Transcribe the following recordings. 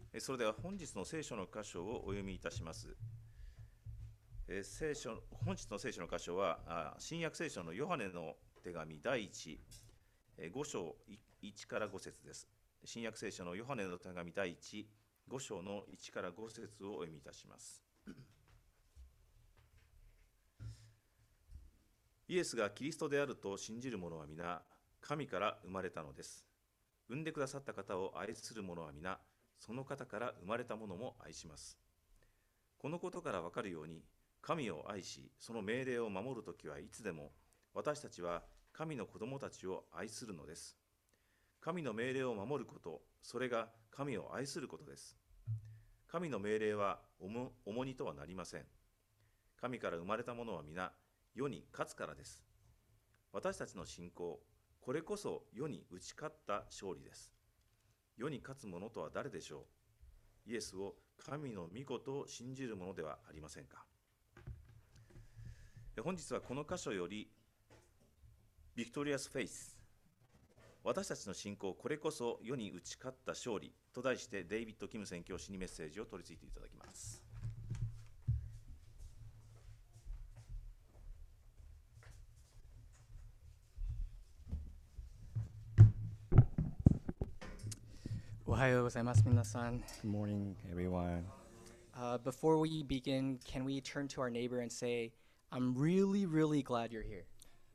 それでは本日の聖書の箇所をお読みいたします。本日の聖書の箇所は、新約聖書のヨハネの手紙第1、5章1から5節です。新約聖書のヨハネの手紙第1、5章の1から5節をお読みいたします。イエスがキリストであると信じる者は皆、神から生まれたのです。産んでくださった方を愛する者は皆、その方から生まれた者も愛します。このことからわかるように、神を愛し、その命令を守るときはいつでも、私たちは神の子供たちを愛するのです。神の命令を守ること、それが神を愛することです。神の命令は重荷とはなりません。神から生まれた者は皆、世に勝つからです。私たちの信仰、これこそ世に打ち勝った勝利です。世に勝つ者とは誰でしょう？イエスを神の御子と信じる者ではありませんか？本日はこの箇所より、ビクトリアス・フェイス、私たちの信仰、これこそ世に打ち勝った勝利と題して、デイビッド・キム宣教師にメッセージを取り次いでいただきます。 おはようございます、皆さん。 Good morning, everyone. Before we begin, can we turn to our neighbor and say, I'm really, really glad you're here.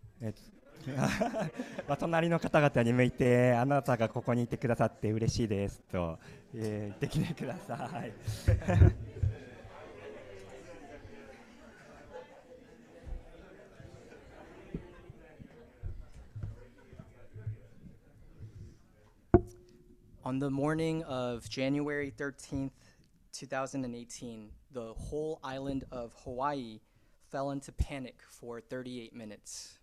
隣の方々に向いて、あなたがここにいてくださって嬉しいですと言ってきてください。 On the morning of January 13th, 2018, the whole island of Hawaii fell into panic for 38 minutes.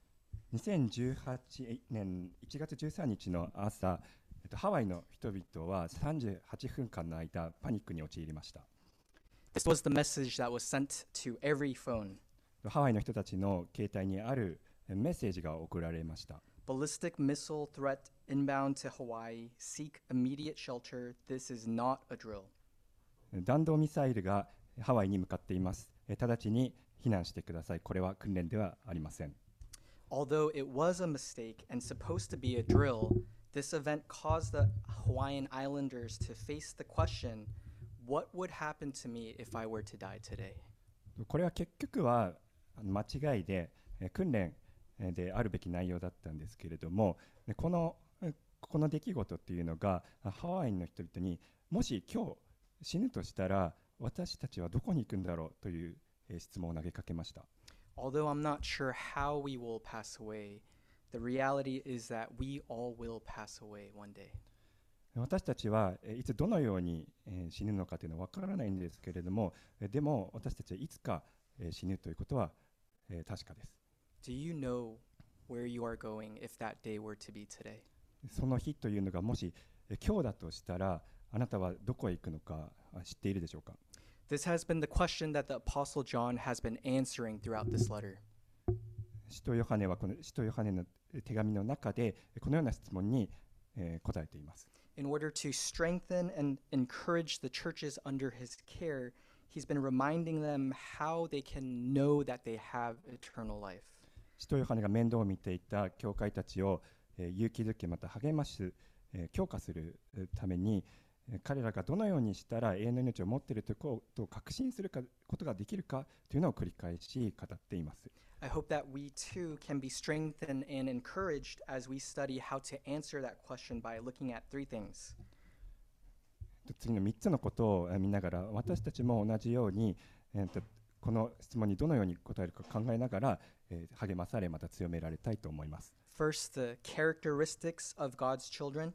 2018年1月13日の朝、ハワイの人々は38分間の間、パニックに陥りました。 This was the message that was sent to every phone. ハワイの人たちの携帯にあるメッセージが送られました。 Ballistic missile threat inbound to Hawaii. Seek immediate shelter. This is not a drill. 弾道ミサイルがハワイに向かっています。直ちに避難してください。これは訓練ではありません。 Although it was a mistake and supposed to be a drill, this event caused the Hawaiian Islanders to face the question, what would happen to me if I were to die today? これは結局は間違いで訓練であるべき内容だったんですけれども、この出来事っていうのがハワイの人々に、もし今日死ぬとしたら私たちはどこに行くんだろうという質問を投げかけました。 Although I'm not sure how we will pass away, the reality is that we all will pass away one day. 私たちはいつどのように死ぬのかというのは分からないんですけれども、でも私たちはいつか死ぬということは確かです。 Do you know where you are going if that day were to be today? その日というのがもし今日だとしたら、あなたはどこへ行くのか知っているでしょうか？ This has been the question that the Apostle John has been answering throughout this letter. 使徒ヨハネはこの使徒ヨハネの手紙の中でこのような質問に答えています。 In order to strengthen and encourage the churches under his care, he's been reminding them how they can know that they have eternal life. 使徒ヨハネが面倒を見ていた教会たちを勇気づけ、また励ます強化するために、彼らがどのようにしたら永遠の命を持っているということを確信することができるかというのを繰り返し語っています。 I hope that we too can be strengthened and encouraged as we study how to answer that question by looking at three things. 次の3つのことを見ながら、私たちも同じように、この質問にどのように答えるか考えながら、励まされ、また強められたいと思います。 First, the characteristics of God's children.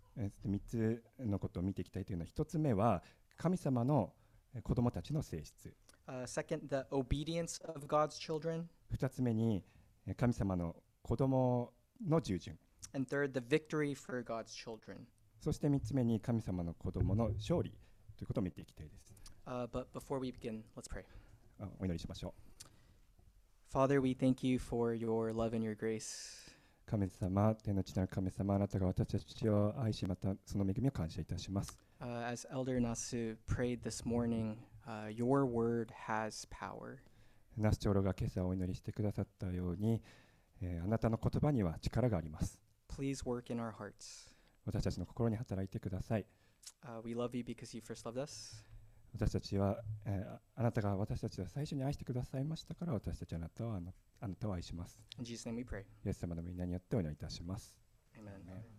3つのことを見ていきたいというのは、1つ目は神様の子供たちの性質。 Second, the obedience of God's children. 2つ目に神様の子供の従順。 And third, the victory for God's children. そして3つ目に神様の子供の勝利ということを見ていきたいです。 But before we begin, let's pray. お祈りしましょう。 Father, we thank you for your love and your grace. 神様、天の地なる神様、あなたが私たちを愛し、またその恵みを感謝いたします。 As Elder Nasu prayed this morning, your word has power. ナス長老が今朝お祈りしてくださったように、あなたの言葉には力があります。 Please work in our hearts. 私たちの心に働いてください。 We love you because you first loved us. 私たちは、あなたが私たちを最初に愛してくださいましたから、私たちはあなたを愛します。 In Jesus' name we pray. イエス様の皆によってお祈りいたします。 Amen.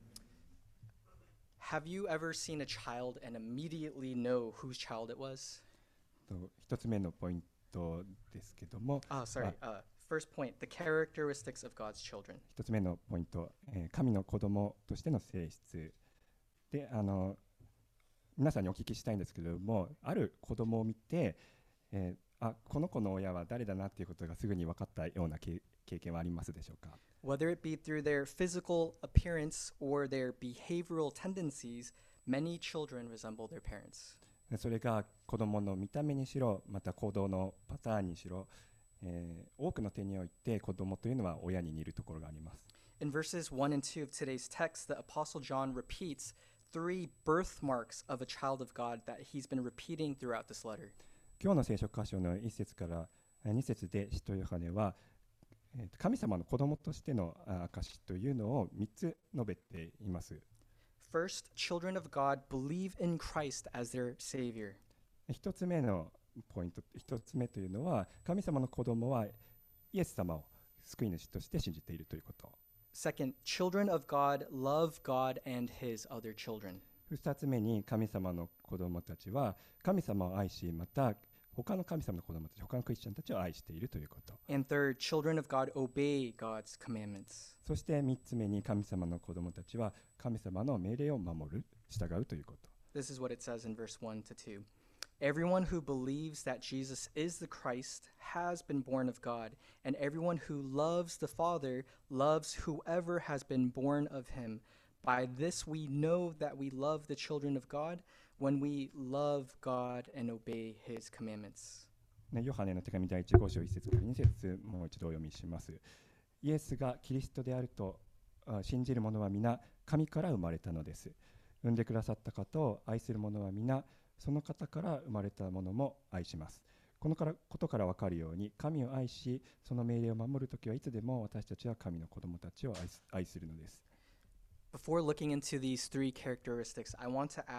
Have you ever seen a child and immediately know whose child it was? 一つ目のポイントですけども、 Sorry. First point, the characteristics of God's children. 一つ目のポイント、神の子供としての性質で、皆さんにお聞きしたいんですけれども、ある子供を見て、この子の親は誰だなっていうことがすぐに分かったような経験はありますでしょうか。 Whether it be through their physical appearance or their behavioral tendencies, many children resemble their parents. それが子供の見た目にしろ、また行動のパターンにしろ、多くの点において子供というのは親に似るところがあります。 In verses 1 and 2 of today's text, the Apostle John repeats 3 birthmarks of a child of God that he's been repeating throughout this letter. 今日の聖書箇所の1節から2節で使徒ヨハネは、神様の子供としての証というのを3つ述べています。 First, children of God believe in Christ as their Savior. 一つ目のポイント、一つ目というのは、神様の子供はイエス様を救い主として信じているということ。 Second, children of God love God and his other children. 二つ目に、神様の子供たちは神様を愛し、また他の神様の子供たち、他のクリスチャンたちを愛しているということ。 And third, children of God obey God's commandments. そして三つ目に、神様の子供たちは神様の命令を守る、従うということ。 This is what it says in verse 1 to 2. Everyone who believes that Jesus is the Christ has been born of God, and everyone who loves the Father loves whoever has been born of him. By this we know that we love the children of God, when we love God and obey his commandments. ヨハネの手紙第1号章1節から2節、もう一度お読みします。イエスがキリストであると信じる者は皆神から生まれたのです。産んでくださった方を愛する者は皆その方から生まれた者も愛します。このことから分かるように、神を愛し、その命令を守るときはいつでも私たちは神の子供たちを愛するのです。 Before looking into these 3 characteristics, I want to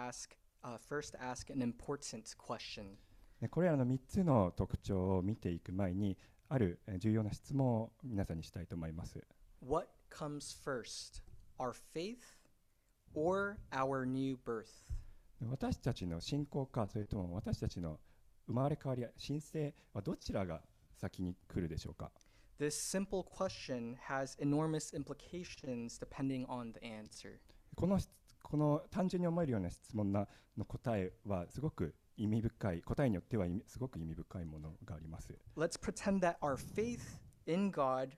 first ask an important question. これらの3つの特徴を見ていく前に、ある重要な質問を皆さんにしたいと思います。 What comes first, our faith or our new birth? 私たちの信仰か、それとも私たちの生まれ変わりや神聖はどちらが先に来るでしょうか。 This simple question has enormous implications depending on the answer. この単純に思えるような質問の答えはすごく意味深い、答えによってはすごく意味深いものがあります。 Let's pretend that our faith in God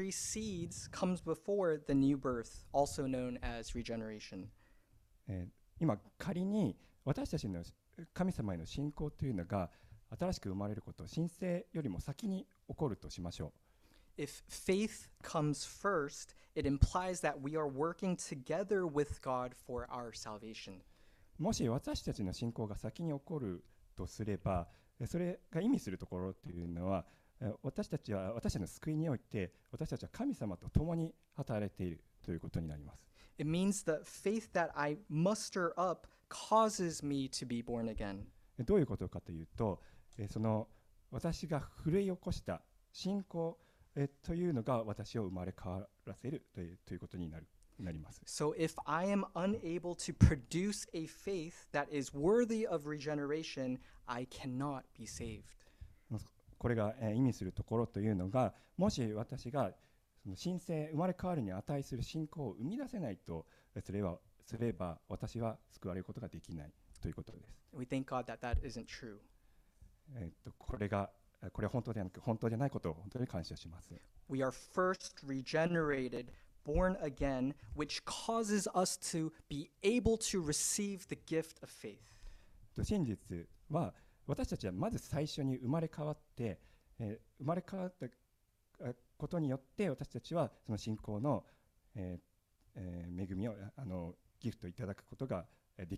comes before the new birth, also known as regeneration. 今仮に私たちの神様への信仰というのが新しく生まれること、神聖よりも先に起こるとしましょう。 If faith comes first, it implies that we are working together with God for our salvation. もし私たちの信仰が先に起こるとすれば、それが意味するところというのは、私たちの救いにおいて私たちは神様と共に働いているということになります。 It means the faith that I muster up causes me to be born again. どういうことかというと、その私が奮い起こした信仰というのが私を生まれ変わらせるということになります。 So if I am unable to produce a faith that is worthy of regeneration, I cannot be saved. これが意味するところというのが、もし私がその神聖、生まれ変わるに値する信仰を生み出せないとすれば私は救われることができないということです。 We thank God that that isn't true. これは本当ではなく、本当でないことを本当に感謝します。 We are first regenerated, born again, which causes us to be able to receive the gift of faith. 真実は私たちはまず最初に生まれ変わって生まれ変わったことによって私たちはその信仰の恵みをギフトいただくことができる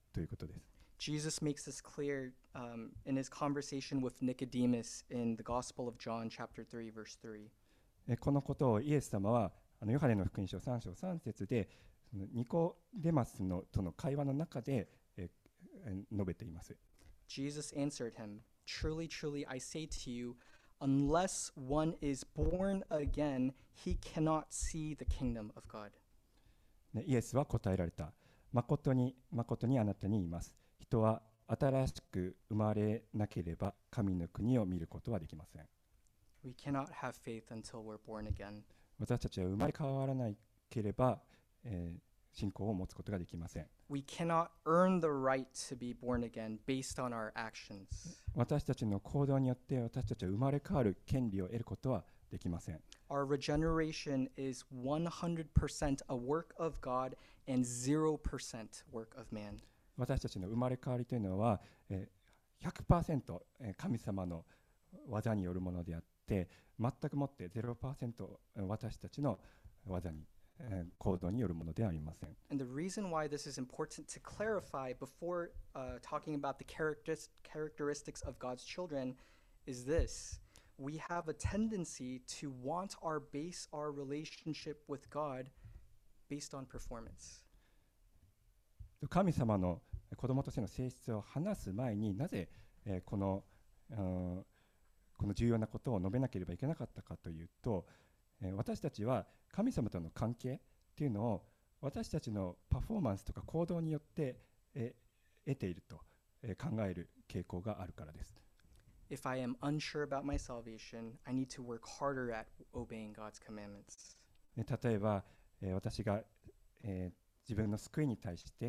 ということです。 Jesus makes this clear in his conversation with Nicodemus in the Gospel of John, chapter 3, verse 3. このことをイエス様はヨハネの福音書3章3節でそのニコデマスのとの会話の中で述べています。 Jesus answered him, Truly, truly, I say to you, unless one is born again, he cannot see the kingdom of God. イエスは答えられた。誠に誠にあなたに言います。人は新しく生まれなければ神の国を見ることはできません。 We cannot have faith until we're born again. 私たちは生まれ変わらなければ、信仰を持つことができません。 We cannot earn the right to be born again based on our actions. 私たちの行動によって私たちは生まれ変わる権利を得ることはできません。 Our regeneration is 100% a work of God and 0% work of man. 私たちの生まれ変わりというのは、100% 神様の技によるものであって、全くもって 0% 私たちの技に、行動によるものではありません。 And the reason why this is important to clarify before talking about the characteristics of God's children is this. We have a tendency to want our base our relationship with God based on performance. 神様の子供としての性質を話す前になぜ、この重要なことを述べなければいけなかったかというと、私たちは神様との関係っていうのを私たちのパフォーマンスとか行動によって、得ていると、考える傾向があるからです。 If I am unsure about my salvation, I need to work harder at obeying God's commandments. 例えば、私が、自分の救いに対して、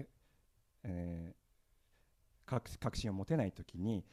確信を持てないときに、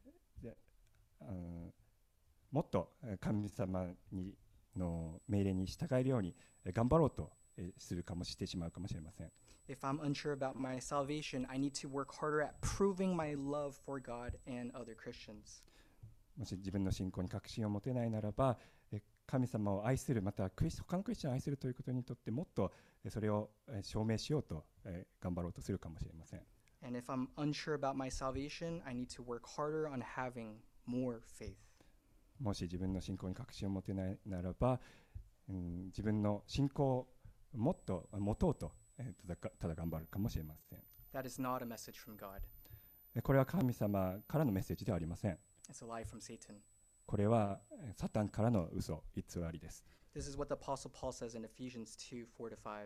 もっと神様の命令に従えるように頑張ろうとしてしまうかもしれません。 If I'm unsure about my salvation, I need to work harder at proving my love for God and other Christians. もし自分の信仰に確信を持てないならば、神様を愛する、また他のクリスチャンを愛するということにとってもっとそれを証明しようと頑張ろうとするかもしれません。 And if I'm unsure about my salvation, I need to work harder on having more faith. もし自分の信仰に確信を持てないならば、自分の信仰をもっと持とうと、ただ頑張るかもしれません。 That is not a message from God. これは神様からのメッセージではありません。 It's a lie from Satan. これはサタンからの嘘、偽りです。 This is what the Apostle Paul says in Ephesians 2, 4-5.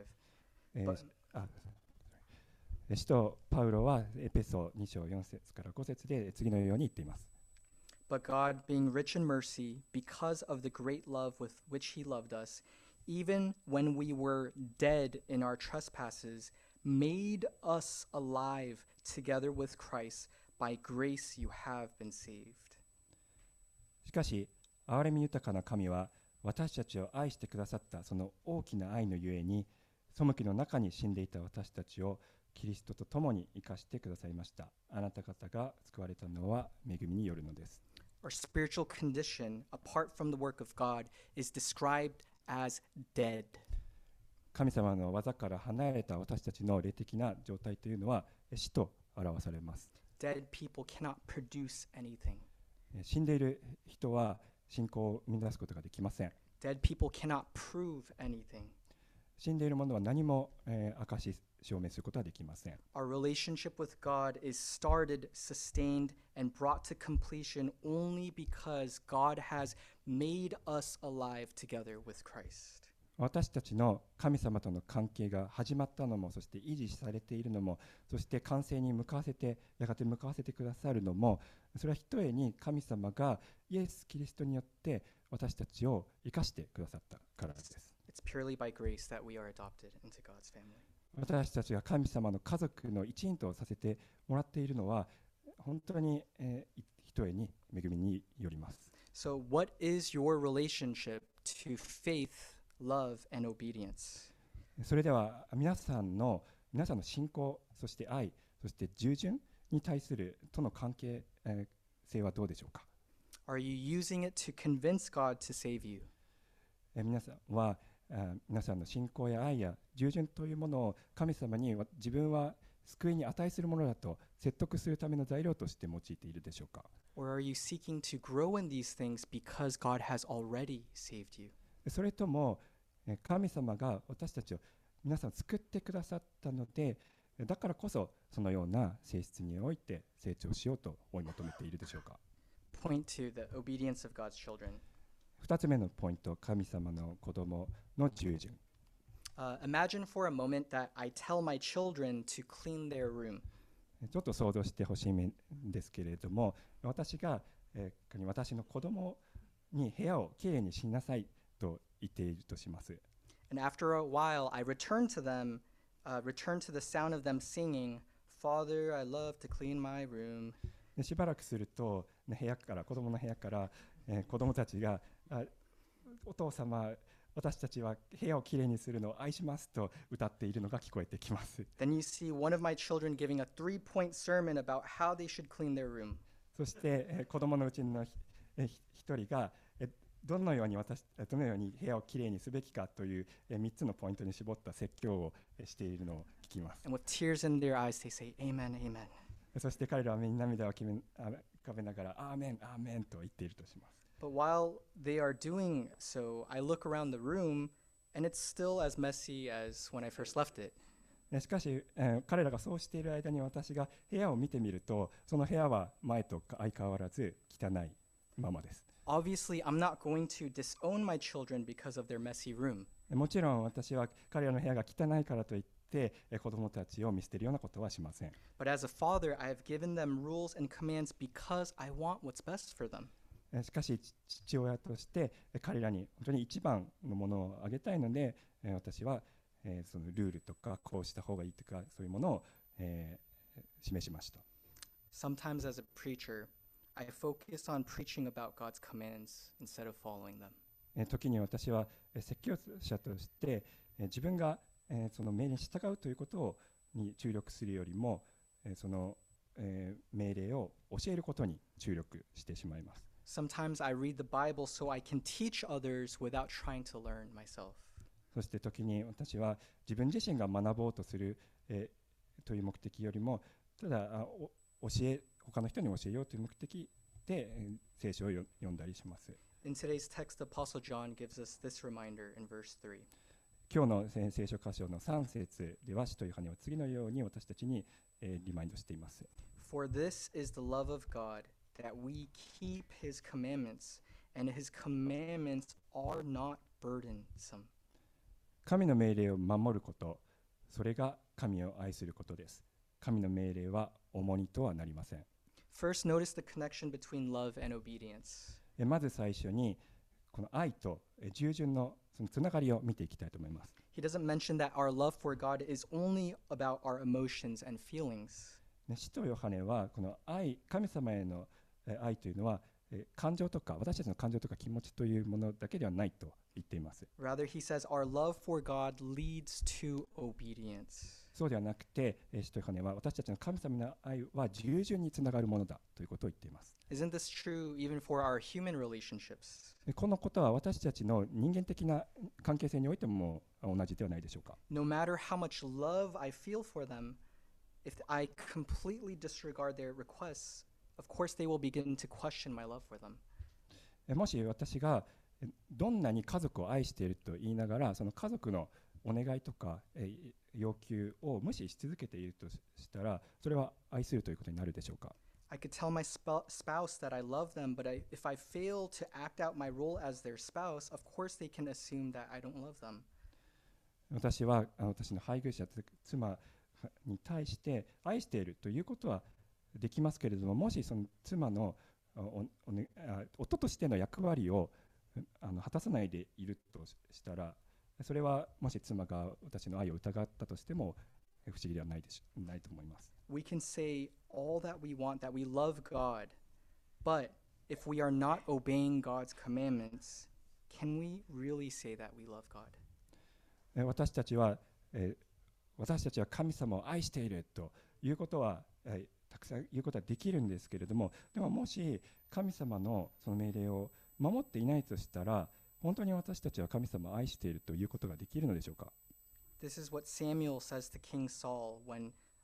使徒パウロはエペソ2章4節から5節で次のように言っています。 But God, being rich in mercy, because of the great love with which He loved us, even when we were dead in our trespasses, made us alive together with Christ. By grace you have been saved. しかし、憐れみ豊かな神は私たちを愛してくださったその大きな愛のゆえに、背きの中に死んでいた私たちをキリストと共に生かしてくださいました。あなた方が救われたのは恵みによるのです。 Our spiritual condition, apart from the work of God, is described as dead. 神様の技から離れた私たちの霊的な状態というのは死と表されます。 Dead people cannot produce anything. 死んでいる人は信仰を生み出すことができません。 Dead people cannot prove anything. 死んでいる者は何も、証し証明することはできません。 Our relationship with God is started, sustained, and brought to completion only because God has made us alive together with Christ. 私たちの神様との関係が始まったのも、そして維持されているのも、そして完成にやがて向かわせてくださるのも、それはひとえに神様がイエス・キリストによって私たちを生かしてくださったからです。 It's purely by grace that we are adopted into God's family. 私たちが神様の家族の一員とさせてもらっているのは、本当に、ひとえに恵みによります。 So what is your relationship to faith?Love and obedience. それでは皆さんの信仰、そして愛、そして従順に対するとの関係性はどうでしょうか。 Are you using it to convince God to save you? 皆さんは皆さんの信仰や愛や従順というものを神様に自分は救いに値するものだと説得するための材料として用いているでしょうか。 Or are you seeking to grow in these things because God has already saved you? それとも神様が私たちを皆さん救ってくださったので、だからこそそのような性質において成長しようと追い求めているでしょうか。 Point to the obedience of God's children. 2つ目のポイント、神様の子供の従順。 Imagine for a moment that I tell my children to clean their room. ちょっと想像してほしいんですけれども、私が、私の子供に部屋をきれいにしなさいと言っているとします。 And after a while, I return to the sound of them singing, Father, I love to clean my room. でしばらくすると、子供の部屋から、子供たちがお父様、私たちは部屋をきれいにするのを愛しますと歌っているのが聞こえてきます。 Then you see one of my children giving a 3-point sermon about how they should clean their room. そして、子供のうちの一人がどのように部屋をきれいにすべきかという3つのポイントに絞った説教をしているのを聞きます。 And with tears in their eyes, they say, Amen, amen. そして彼らは目に涙を浮かべながらアーメン、アーメンと言っているとします。 But while they are doing so, I look around the room, and it's still as messy as when I first left it. しかし、彼らがそうしている間に私が部屋を見てみると、その部屋は前と相変わらず汚いままです。 Obviously, I'm not going to disown my children because of their messy room. もちろん私は彼らの部屋が汚いからといって子供たちを見捨てるようなことはしません。 But as a father, I have given them rules and commands because I want what's best for them. しかし父親として彼らに本当に一番のものをあげたいので、私はそのルールとかこうした方がいいとかそういうものを示しました。 Sometimes as a preacher, I focus on preaching about God's commands instead of following them. 時に私は説教者として自分がその命令に従うということに注力するよりもその命令を教えることに注力してしまいます。 Sometimes I read the Bible so I can teach others without trying to learn myself. そして時に私は自分自身が学ぼうとする、という目的よりもただ他の人に教えようという目的で、聖書を読んだりします。 In today's text, the Apostle John gives us this reminder in verse 3. 今日の聖書箇所の3節では使徒ヨハネは次のように私たちに、リマインドしています。 For this is the love of God, that we keep his commandments, and his commandments are not burdensome. 神の命令を守ること、それが神を愛することです。神の命令は重荷とはなりません。 First, notice the connection between love and obedience. まず最初にこの愛と従順のそのつながりを見ていきたいと思います。 He doesn't mention that our love for God is only about our emotions and feelings. 使徒ヨハネはこの愛、神様への愛というのは感情とか私たちの感情とか気持ちというものだけではないと言っています。 Rather, he says our love for God leads to obedience. そうではなくて使徒ヨハネは私たちの神様の愛は従順につながるものだということを言っています。 Isn't this true even for our human relationships? このことは私たちの人間的な関係性においても同じではないでしょうか。 No matter how much love I feel for them, if I completely disregard their requests, of course they will begin to question my love for them. もし私がどんなに家族を愛していると言いながらその家族のお願いとか要求を無視し続けているとしたらそれは愛するということになるでしょうか。 I could tell my spouse that I love them, but if I fail to act out my role as their spouse, of course they can assume that I don't love them. 私は私の配偶者妻に対して愛しているということはできますけれども、もしその妻の夫としての役割を果たさないでいるとしたら、それはもし妻が私の愛を疑ったとしても不思議ではないと思います。 We can say all that we want, that we love God, but if we are not obeying God's commandments, can we really say that we love God? 私たちは神様を愛しているということはたくさん言うことはできるんですけれども、でももし神様のその命令を守っていないとしたら、本当に私たちは神様を愛しているということができるのでしょうか。 This is what Samuel says to King Saul when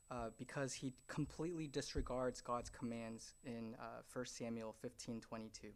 because he completely disregards God's commands in 1 Samuel 15:22.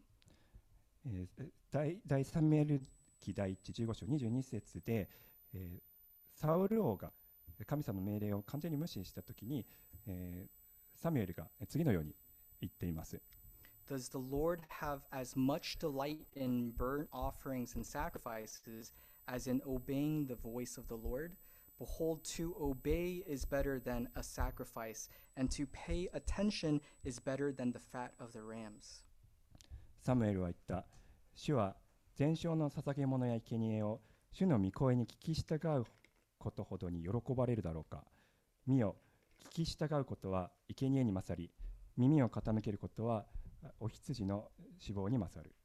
第3メール記第1、15章22節で、サウル王が神様の命令を完全に無視したときに、サミュエルが次のように言っています。 Does the Lord have as much delight in burnt offerings and sacrifices as in obeying the voice of the Lord? Behold, to obey is better than a sacrifice, and to pay attention is better than the fat of the rams. サムエルは言った。主は全焼の捧げ物や生贄を主の御声に聞き従うことほどに喜ばれるだろうか。見よ、聞き従うことは生贄に勝り、耳を傾けることはお羊の脂肪に勝る。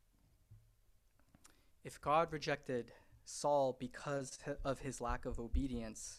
If God rejected Saul because of his lack of obedience,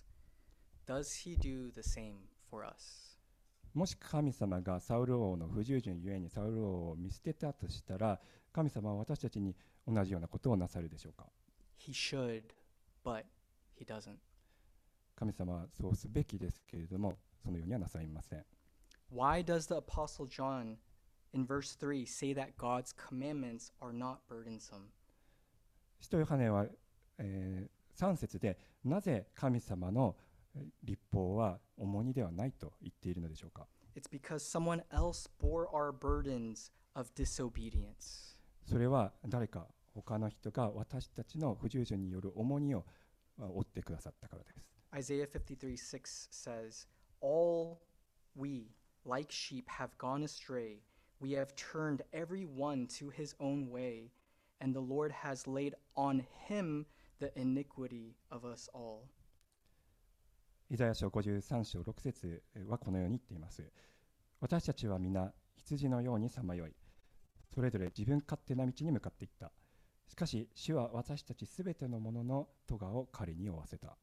does he do the same for us? もし神様がサウル王の不従順ゆえにサウル王を見捨てたとしたら、神様は私たちに同じようなことをなさるでしょうか。 He should, but he doesn't. 神様はそうすべきですけれども、そのようにはなさいません。 Why does the Apostle John in verse 3 say that God's commandments are not burdensome? 使徒ヨハネは、3節でなぜ神様の律法は重荷ではないと言っているのでしょうか。 It's because someone else bore our burdens of disobedience. それは誰か他の人が私たちの不従順による重荷を負ってくださったからです。 Isaiah 53:6 says, All we, like sheep, have gone astray. We have turned every one to his own way, and the Lord has laid on him the iniquity of us all. イザヤ書53章6節はこのように言っています。私たちは皆羊のようにさまよい、それぞれ自分勝手な道に向かっていった。しかし主は私たちすべてのものの咎を彼に負わせた。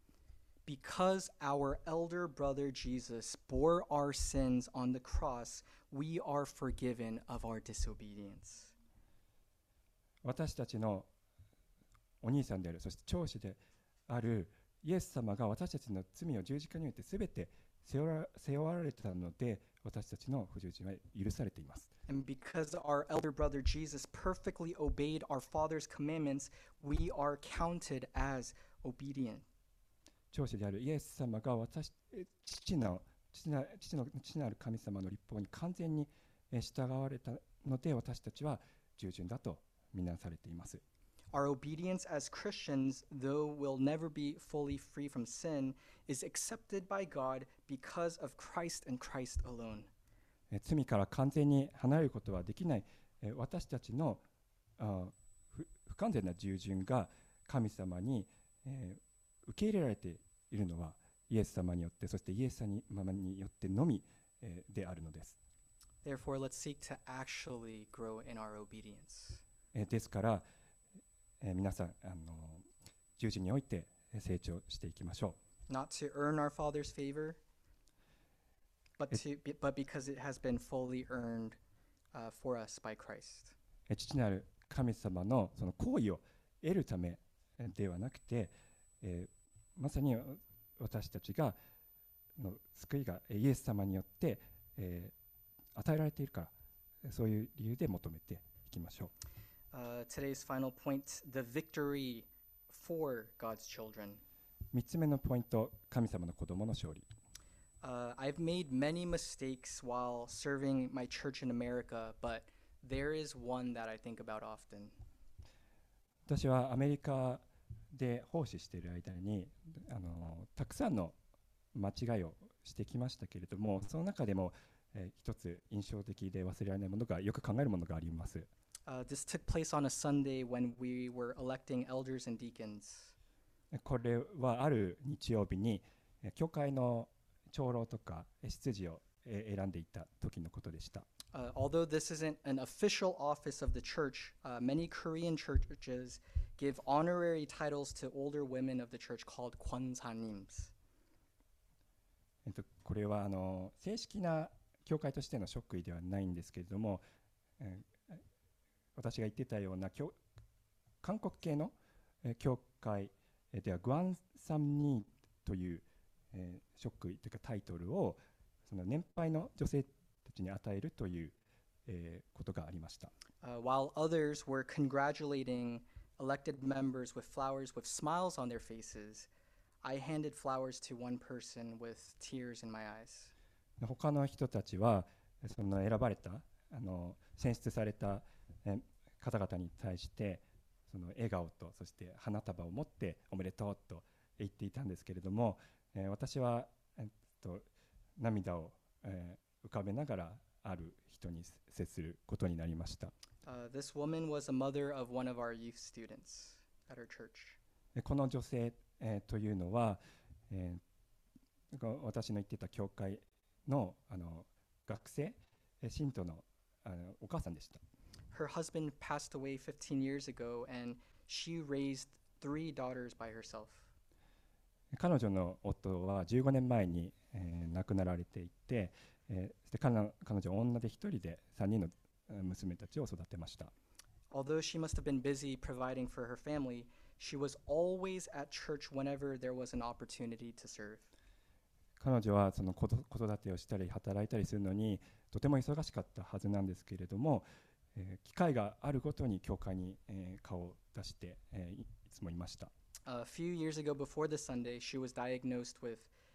Because our elder brother Jesus bore our sins on the cross, we are forgiven of our disobedience. 私たちのお兄さんである、そして長子であるイエス様が私たちの罪を十字架においてすべて背負われたので、私たちの不従順は許されています。 And because our elder brother Jesus perfectly obeyed our Father's commandments, we are counted as obedient. 長子であるイエス様が父なる神様の律法に完全に従われたので、私たちは従順だと見なされています。 Our obedience as Christians, though we'll never be fully free from sin, is accepted by God because of Christ and Christ alone. 罪から完全に離れることはできない私たちの不完全な従順が神様に受け入れられているのはイエス様によって、そしてイエス様によってのみであるのです。 Therefore, let's seek to actually grow in our obedience. ですから皆さん従順において成長していきましょう。 Not to earn our Father's favor, but because it has been fully earned for us by Christ. 父なる神様のその行為を得るためではなくて、まさに私たちがの救いがイエス様によって、与えられているから、そういう理由で求めていきましょう。 Today's final point, the victory for God's children. 3つ目のポイント、神様の子供の勝利。 I've made many mistakes while serving my church in America, but there is one that I think about often. 私はアメリカで奉仕している間にたくさんの間違いをしてきましたけれども、その中でも、一つ印象的で忘れられないものが、よく考えるものがあります。 This took place on a Sunday when we were electing elders and deacons. これはある日曜日に教会の長老とか執事を選んでいた時のことでした。 Although this isn't an official office of the church, many Korean churches give honorary titles to older women of the church called 권사nims. これは正式な教会としての職位ではないんですけれども、私が言ってたような韓国系の教会ではグアンサムニーという職位というかタイトルをその年配の女性たちに与えるという、ことがありました。 While others were congratulating elected members with flowers with smiles on their faces, I handed flowers to one person with tears in my eyes. 他の人たちはその選ばれた選出された方々に対してその笑顔とそして花束を持っておめでとうと言っていたんですけれども、私は、涙を、浮かべながらある人に接することになりました。 This woman was a mother of one of our youth students at our church. この女性、というのは、私の言っていた教会の、学生、信徒の、お母さんでした。 Her husband passed away 15 years ago, and she raised 3 daughters by herself. 彼女の夫は15年前に、亡くなられていて、彼女は女で一人で3人の娘たちを育てました。 Although she must have been busy providing for her family, she was always at church whenever there was an opportunity to serve. 彼女はその子育てをしたり働いたりするのにとても忙しかったはずなんですけれども、機会があるごとに教会に、顔を出して、いつもいました。 A few years ago before this Sunday, she was diagnosed with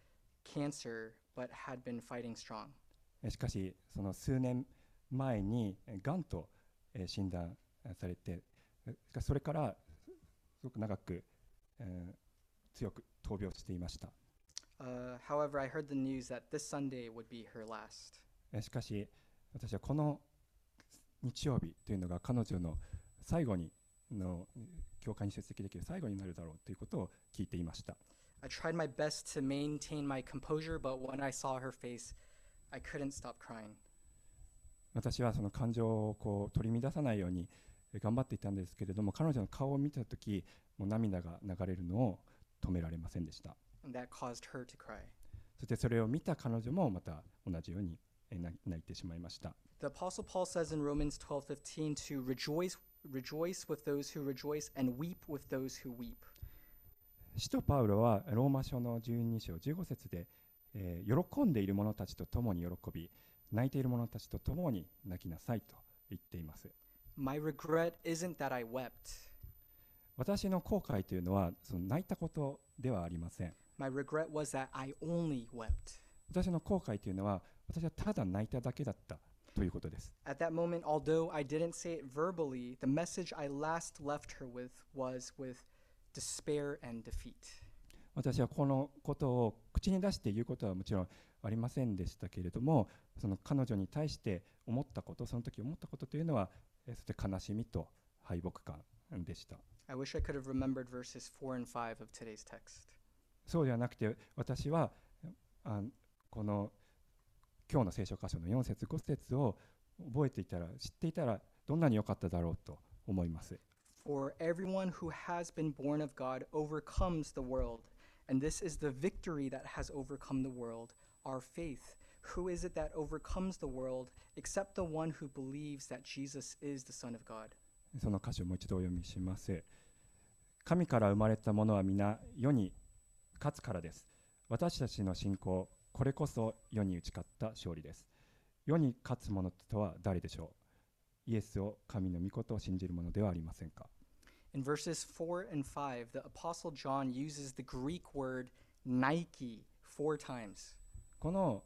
cancer but had been fighting strong. しかしその数年前にがんと、診断されて、しかしそれからすごく長く、強く闘病していました。 However, I heard the news that this Sunday would be her last. しかし私はこの日曜日というのが彼女の最後にの教会に出席できる最後になるだろうということを聞いていました。 I tried my best to maintain my composure, but when I saw her face, I couldn't stop crying. 私はその感情をこう取り乱さないように頑張っていたんですけれども、彼女の顔を見たとき、もう涙が流れるのを止められませんでした。 And that caused her to cry. そしてそれを見た彼女もまた同じように泣いてしまいました。 The Apostle Paul says in Romans 12:15 to rejoice with those who rejoice and weep with those who weep. 使徒パウロはローマ書の12章15節で、喜んでいる者たちと共に喜び、泣いている者たちと共に泣きなさいと言っています。 My regret isn't that I wept. 私の後悔というのはその泣いたことではありません。 My regret was that I only wept. 私の後悔というのは私はただ泣いただけだったということです。 At that moment, although I didn't say it verbally, the message I last left her with was with despair and defeat. 私はこのことを口に出して言うことはもちろんありませんでしたけれども、その彼女に対して思ったこと、その時思ったことというのは、そして悲しみと敗北感でした。 I wish I could have remembered verses 4 and 5 of today's text. そうではなくて、私はこの今日の聖書箇所の4節5節を覚えていたら、知っていたらどんなに良かっただろうと思います。 For everyone who has been born of God overcomes the world, and this is the victory that has overcome the world, our faith. Who is it that overcomes the world except the one who believes that Jesus is the Son of God? その箇所をもう一度お読みします。神から生まれたものは皆世に勝つからです。私たちの信仰、これこそ世に打ち勝った勝利です。世に勝つ者とは誰でしょう？イエスを神の御事を信じる者ではありませんか？ In verses 4 and 5, the Apostle John uses the Greek word Nike 4 times. この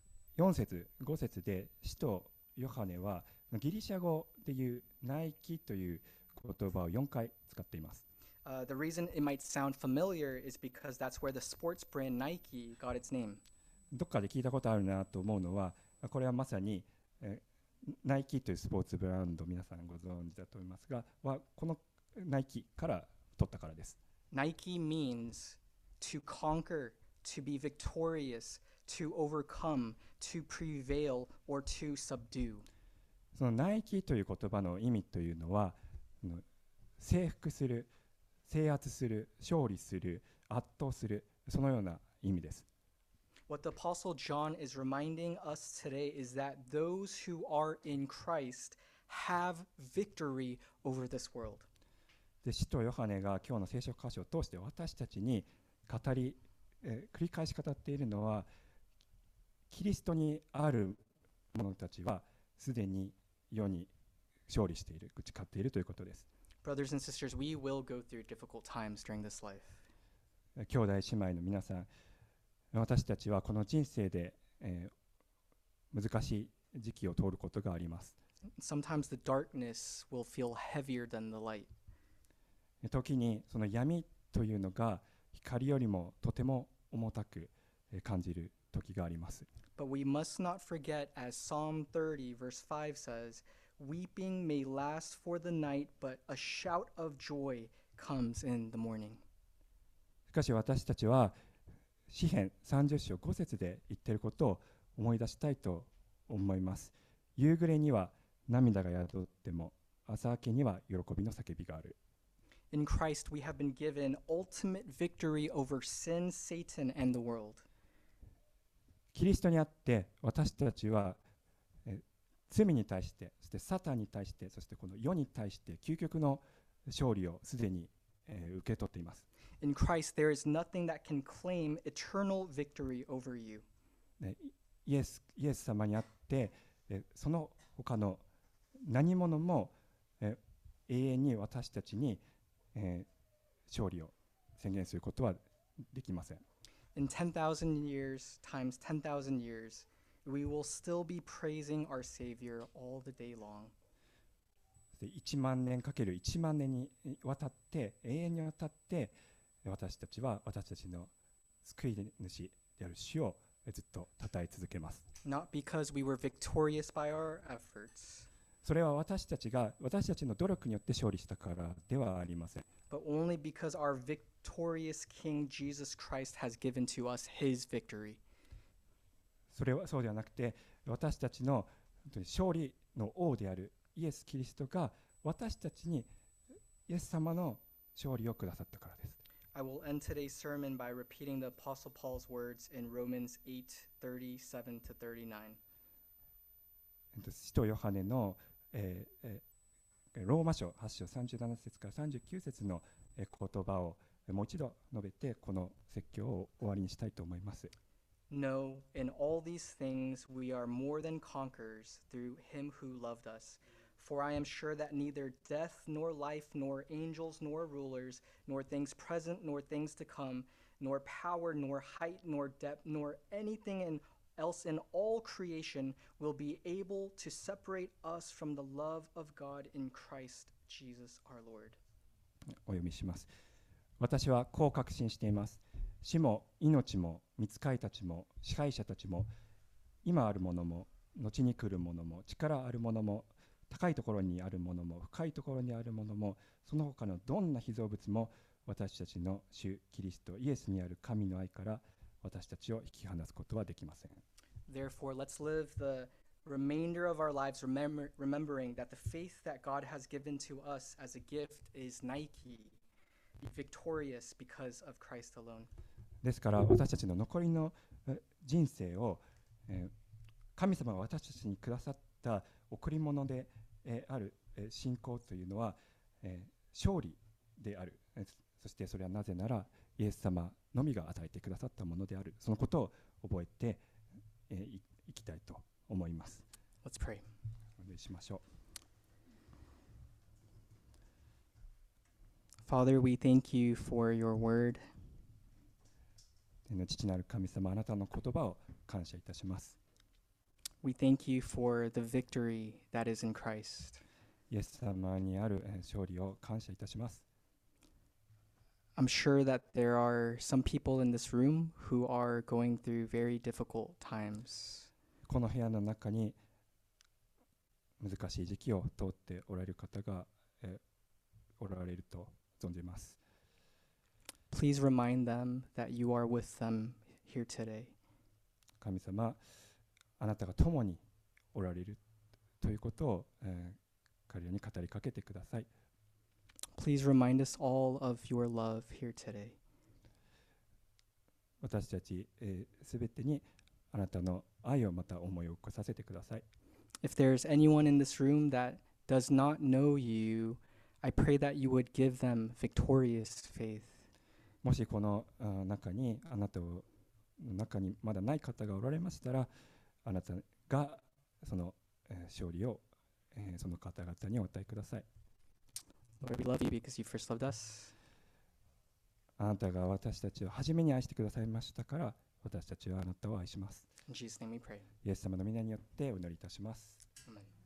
4節5節で使徒ヨハネはギリシャ語でいうナイキという言葉を4回使っています。 The reason it might sound familiar is because that's where the sports brand Nike got its name. どっかで聞いたことあるなと思うのは、これはまさに、ナイキというスポーツブランド、皆さんご存知だと思いますが、このナイキから取ったからです。 Nike means to conquer, to be victorious, to overcome, to prevail, or to subdue. そのナイキという言葉の意味というのは、征服する、制圧する、勝利する、圧倒する、そのような意味です。 What the Apostle John is reminding us today is that those who are in Christ have victory over this world. で、使徒ヨハネが今日の聖書箇所を通して私たちに繰り返し語っているのは、 キリストにある者たちはすでに世に勝利している、打ち勝っているということです。 Brothers and sisters, we will go through difficult times during this life. 兄弟姉妹の皆さん、私たちはこの人生で、難しい時期を通ることがあります。 Sometimes the darkness will feel heavier than the light. 時にその闇というのが光よりもとても重たく感じる時があります。 But we must not forget, as Psalm 30, verse 5 says, weeping may last for the night, but a shout of joy comes in the morning. しかし私たちは詩編30章5節で言っていることを思い出したいと思います。夕暮れには涙が宿っても朝明けには喜びの叫びがある。 In Christ, we have been given ultimate victory over sin, Satan, and the world. キリストにあって私たちは罪に対して、そしてサタンに対して、そしてこの世に対して究極の勝利をすでに受け取っています。 In Christ, there is nothing that can claim eternal victory over you. イエス様にあってその他の何者も永遠に私たちに勝利を宣言することはできません。 In 10,000 years times 10,000 years, we will still be praising our Savior all the day long. 1万年かける1万年にわたって永遠にわたって私たちは私たちの救い主である主をずっと称え続けます。 Not because we were victorious by our efforts, それは私たちの努力によって勝利したからではありません。 but only because our victorious King Jesus Christ has given to us his victory. それはそうではなくて、私たちの本当に勝利の王であるイエス・キリストが私たちにイエス様の勝利をくださったからです。 I will end today's sermon by repeating the Apostle Paul's words in Romans 8:37 to 39. 使徒ヨハネの、ローマ書8章37節から39節の、言葉をもう一度述べてこの説教を終わりにしたいと思います。 No, in all these things we are more than conquerors through him who loved us. For I am sure that neither death, nor life, nor angels, nor rulers, nor things present, nor things to come, nor power, nor height, nor depth, nor anything else in all creation will be able to separate us from the love of God in Christ Jesus our Lord. お読みします。私はこう確信しています。死も命も御使いたちも支配者たちも今あるものも後に来るものも力あるものも高いところにあるものも深いところにあるものもその他のどんな被造物も私たちの主キリストイエスにある神の愛から私たちを引き離すことはできません。 Therefore, let's live the remainder of our lives remembering that the faith that God has given to us as a gift is Nike, victorious because of Christ alone. ですから私たちの残りの人生を神様が私たちにくださった贈り物である信仰というのは勝利である。そしてそれはなぜならイエス様のみが与えてくださったものである。そのことを覚えていきたいと思います。 Let's pray. お願いしましょう。Father, we thank you for your word. 父なる神様、あなたの言葉を感謝いたします。 We thank you for the victory that is in Christ. イエス様にある勝利を感謝いたします。 I'm sure that there are some people in this room who are going through very difficult times. この部屋の中に難しい時期を通っておられる方がおられると存じます。 Please remind them that you are with them here today. 神様、あなたが共におられるということを、彼らに語りかけてください。 Please remind us all of your love here today. 私たちすべてにあなたの愛をまた思い起こさせてください。 If there's anyone in this room that does not know you, I pray that you would give them victorious faith. もしこの中にあなたをの中にまだない方がおられましたら、あなたがその、勝利を、その方々にお与えください。 Lord, we love you because you first loved us. あなたが私たちを初めに愛してくださいましたから、私たちはあなたを愛します。 In Jesus' name we pray. イエス様の皆によってお祈りいたします。 Amen.